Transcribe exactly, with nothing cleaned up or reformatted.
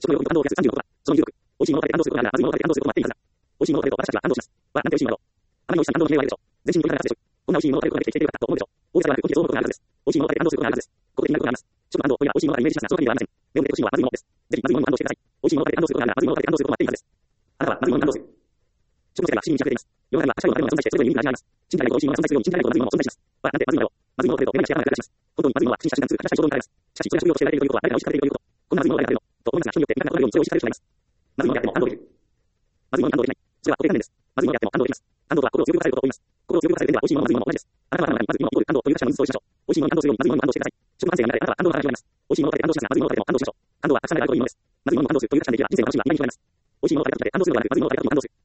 食料品と感動を増やすさんじゅうのことは、その技術力。美味しいものを食べて感動することなら、まずいものを食べて感動することは全員はずだ。美味しいものを食べると私たちは感動します。は、なんて美味しいものだろう。あまり美味しさに感動の悲鳴はあるでしょう。全身の痛みが発生でしょう。こんな美味しいものを食べることができてきているかと思うでしょう。大げさではなく、本気でそう思うことがあるはずです。美味しいものを食べて感動することがあるはずです。ここで気になることがあります。食と感動というのは美味しいものがイメージしたその他にはありません。目を見てほしいのはまずいものです。ぜひまずいものに感動してください。美味しいものを食べて感動することがあるなら、まずいものを食べて感動することは全員はずです。あなたはまずいものに感動する。食の世界は不思議に満ち溢れています。世の中には確かにものが存在して、それぞれに意味があります。信じられないと美味しいものが存在するように信じられないとまずいものも存在します。は、なんてまずいものだろう。まずいものを食べると目が仕上がらない気がします。本当にまずいものは口にした瞬間すぐ確かに衝動になります。しかし、それは食用として得られているということは、誰が美味しく食べているということ。こんなまずいものを誰が食べるのと思いますが、人によって味覚が異なるようにそれを美味しく食べる人がいます。まずいものであっても感動できる。まずいものに感動できない。それは固定観念です。まずいものであっても感動できます。感動とは心を強くさせることを言います。心を強くさせる点では美味しいものもまずいものも同じです。あなたはあなたにまずいものイコール感動という他者の認識をしましょう。美味しいものに感動するようにまずいものに感動してください。食感性が見られあなたは感動の話をあります。美味しいものを食べて感動しますが、まずいものを食べても感動しましょう。感動はたくさんあるというものです。まずいものに感動するという他者の出来は人生の楽しみは何も違います。美味しいものを食べた時で感動するのではなく、まずいものを食べた時も感動する。